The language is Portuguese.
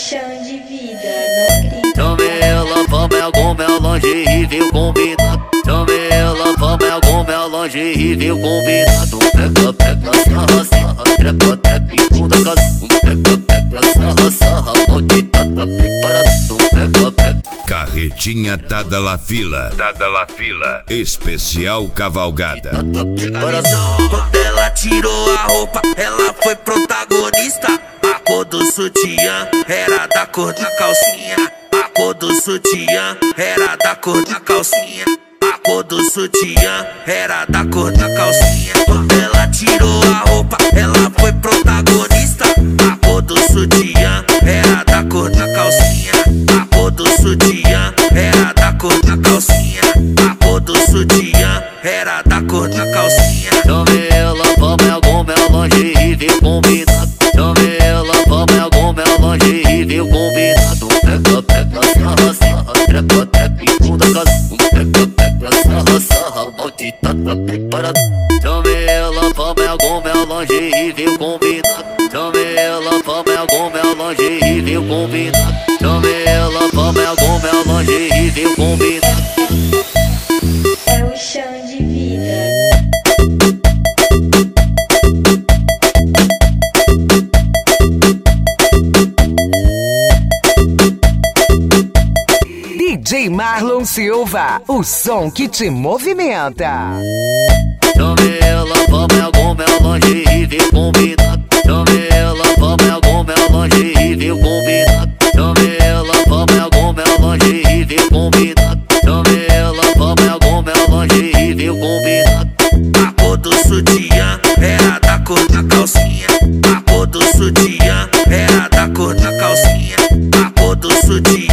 chão de vida, não grita. Chame ela, vamos algum meu lingerie combinado. Chame ela, vamos algum meu lingerie combinado. Pega, pega, sarra, sarra, trepa, trepa e bunda casa. Pega, pega, sarra, sarra, maldita, tá preparado. Pega, pega. Carretinha Tada La Fila, Tada La Fila, especial cavalgada. Quando ela tirou a roupa, ela foi protagonista. A cor do sutiã era da cor da calcinha. A cor do sutiã era da cor da calcinha. A cor do sutiã era da cor da calcinha. Quando ela tirou a roupa, ela foi protagonista. A cor do sutiã era da cor da calcinha. A cor do sutiã era da cor da calcinha. A cor do sutiã era da cor da calcinha. Chame ela, vamos algum meu lingerie combinado. Chame ela, vamos algum meu lingerie combinado. Pega, pega, sarra, sarra, trepa, trepa e bunda casa. Pega, pega, sarra, sarra, maldita, tá preparado. Chame ela, vamos algum meu lingerie combinado. Chame ela, vamos algum meu lingerie combinado. Chame ela, vamos algum meu lingerie combinado. É o chão de vida. DJ Marlon Silva, o som que te movimenta. Chame ela, vamos algum meu lingerie combinado. Chame ela, vamos algum meu lingerie combinado. Chame ela, vamos algum meu lingerie combinado. Chame ela, vamos algum meu lingerie combinado. A cor do sutiã era da cor da calcinha. A cor do sutiã era da cor da calcinha. A cor do sutiã